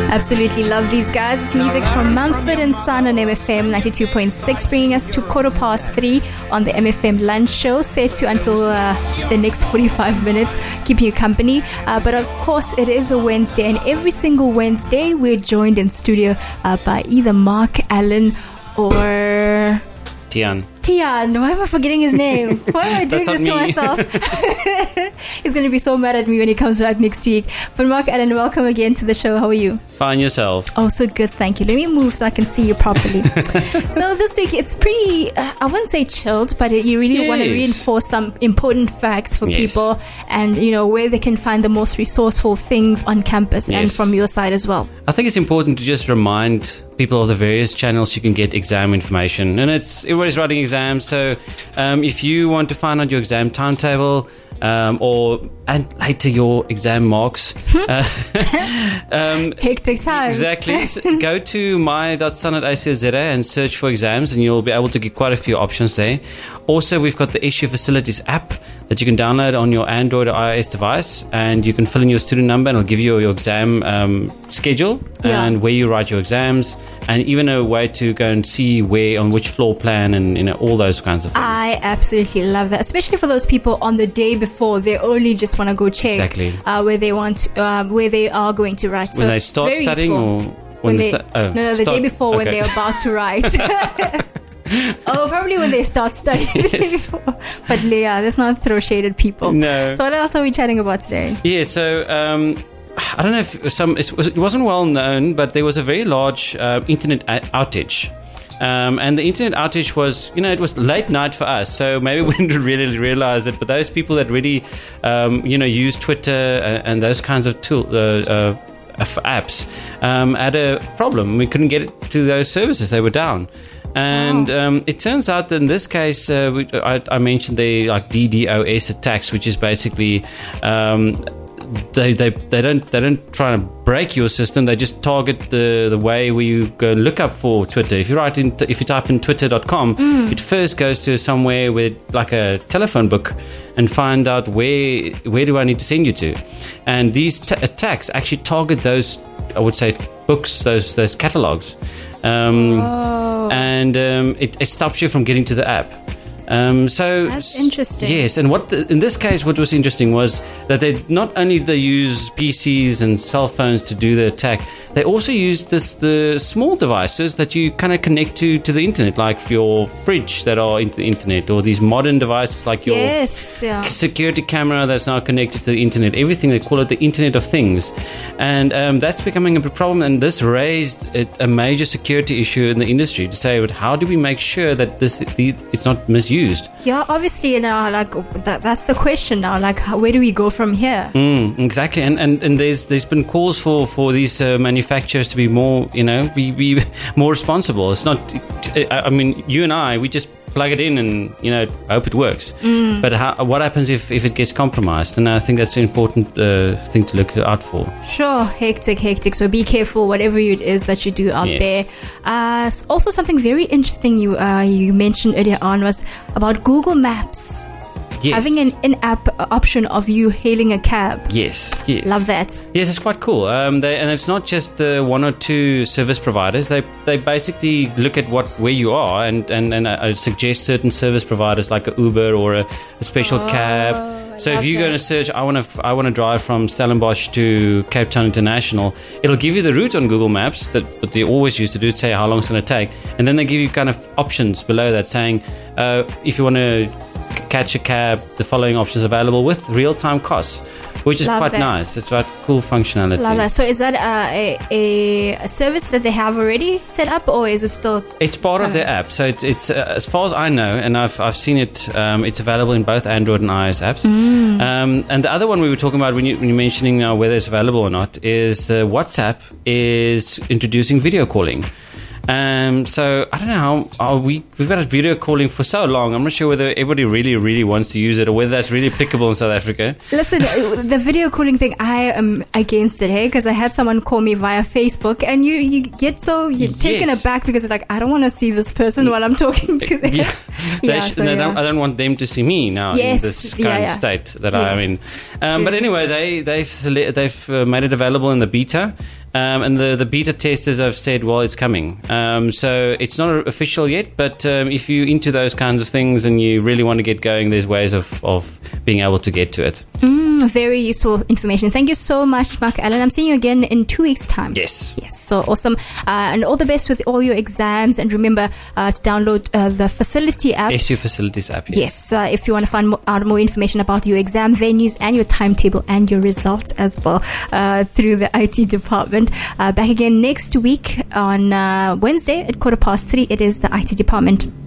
Absolutely love these guys. It's music from Mumford and Son on MFM 92.6, bringing us to 3:15 on the MFM lunch show, set to until the next 45 minutes, keeping you company. But of course, it is a Wednesday, and every single Wednesday, we're joined in studio by either Mark Allen or Tian. Why am I forgetting his name? Why am I doing this to myself? He's going to be so mad at me when he comes back next week. But Mark Allen, welcome again to the show. How are you? Fine, yourself? Oh, so good, thank you. Let me move so I can see you properly. So this week, it's pretty, I wouldn't say chilled, but you really want to reinforce some important facts for people and, you know, where they can find the most resourceful things on campus and from your side as well. I think it's important to just remind people of the various channels you can get exam information. And everybody's writing exams, so if you want to find out your exam timetable and later your exam marks, hectic time. Exactly. Go to my.sun.ac.za and search for exams, and you'll be able to get quite a few options there. Also, we've got the Issue Facilities app that you can download on your Android or iOS device, and you can fill in your student number and it'll give you your exam schedule and where you write your exams, and even a way to go and see where, on which floor plan, and all those kinds of things. I absolutely love that, especially for those people on the day before, they only just want to go check where they are going to write. When they start studying, or when they the day before when they're about to write. Probably when they start studying. But Leah, let's not throw shade at people. No. So what else are we chatting about today? Yeah, so I don't know if it wasn't well known, but there was a very large internet outage. And the internet outage was, it was late night for us, so maybe we didn't really realize it. But those people that really, use Twitter and those kinds of apps had a problem. We couldn't get to those services; they were down. And it turns out that in this case, I mentioned the DDoS attacks, which is basically they don't try to break your system. They just target the way where you go look up for Twitter. If you type in twitter.com, it first goes to somewhere with like a telephone book and find out where do I need to send you to. And these attacks actually target those, I would say, books, those catalogs. And it stops you from getting to the app. So that's interesting. Yes, and in this case, what was interesting was that they use PCs and cell phones to do the attack. They also use the small devices that you kind of connect to the internet, like your fridge that are into the internet, or these modern devices like your security camera that's now connected to the internet. Everything, they call it the Internet of Things, and that's becoming a big problem. And this raised a major security issue in the industry to say, but how do we make sure that it's not misused? Yeah, obviously, that's the question now. Like, where do we go from here? Exactly, and there's been calls for these manufacturers to be more, be more responsible. It's not. I mean, you and I, we just plug it in and hope it works. But what happens if it gets compromised? And I think that's an important thing to look out for. Sure, hectic. So be careful, whatever it is that you do out there. Also, something very interesting you mentioned earlier on was about Google Maps. Yes. Having an in-app option of you hailing a cab. Yes. Love that. Yes, it's quite cool. And it's not just the one or two service providers. They basically look at where you are and suggest certain service providers like a Uber or a special cab. So if you're going to search, I want to drive from Stellenbosch to Cape Town International, it'll give you the route on Google Maps, what they always used to do, say how long it's going to take. And then they give you kind of options below that saying, if you want to catch a cab, the following options available with real-time costs, which is quite nice. It's quite cool functionality. Love that. So is that a service that they have already set up, or is it still? It's part of their app. So it's as far as I know, and I've seen it. It's available in both Android and iOS apps. And the other one we were talking about when you're mentioning now whether it's available or not is the WhatsApp is introducing video calling. So I don't know how we've got video calling for so long. I'm not sure whether everybody really, really wants to use it or whether that's really applicable in South Africa. Listen, the video calling thing, I am against it, because I had someone call me via Facebook, and you get you're taken aback because it's like, I don't want to see this person while I'm talking to them. I don't want them to see me now in this kind of state that I am in. But anyway, they've made it available in the beta. And the beta testers have said, well, it's coming. So it's not official yet, but if you're into those kinds of things and you really want to get going, there's ways of being able to get to it. Very useful information. Thank you so much, Mark Allen. I'm seeing you again in 2 weeks' time. Yes. So awesome. And all the best with all your exams. And remember to download the Facility app. SU Facilities app. Yes. If you want to find out more information about your exam venues and your timetable and your results as well through the IT department. Back again next week on Wednesday at 3:15. It is the IT department.